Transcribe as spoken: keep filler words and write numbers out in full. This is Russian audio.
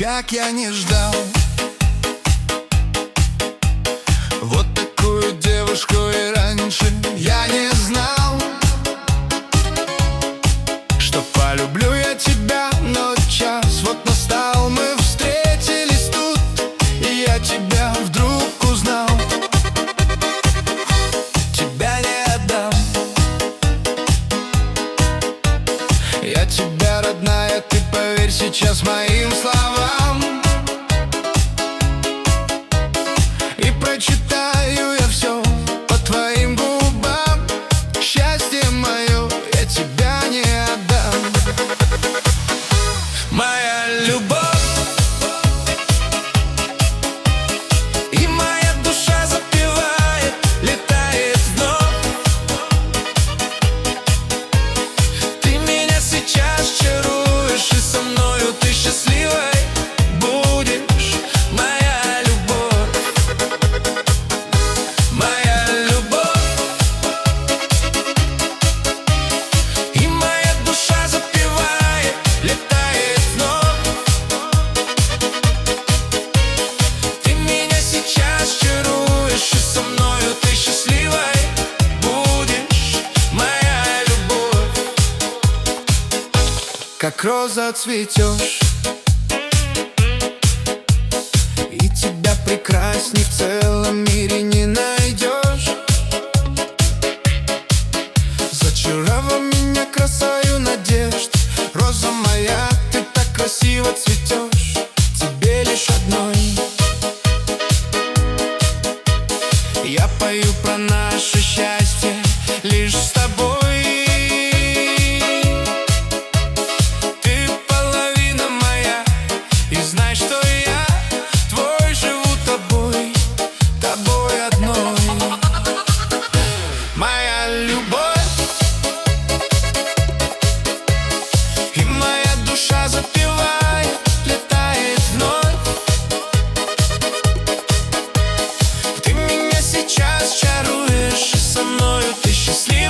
как я не ждал. Вот такую девушку и раньше я не знал, что полюблю я тебя, но час вот настал. Мы встретились тут, и я тебя вдруг узнал. Тебя не отдам, я тебя, родная, ты поверь сейчас моим словам. И прочитаю я все по твоим губам. Счастье мое, я тебя не отдам. Моя любовь и моя душа запевает, летает вновь. Ты меня сейчас чаруешь, и со мною ты счастливой будешь. Моя любовь, моя любовь и моя душа запевает, летает вновь. Ты меня сейчас чаруешь, и со мною ты счастливой будешь. Моя любовь, как роза цветешь, и тебя прекрасней в целом мире не найдешь. Зачаровав меня красою надежд, роза моя, ты так красиво цветешь. Тебе лишь одной я пою про наше счастье, лишь с тобой. Ты половина моя, и знай, что я твой, живу тобой, тобой одной. Моя любовь и моя душа запевает, летает вновь. Ты меня сейчас чаруешь, и со мною ты счастлив.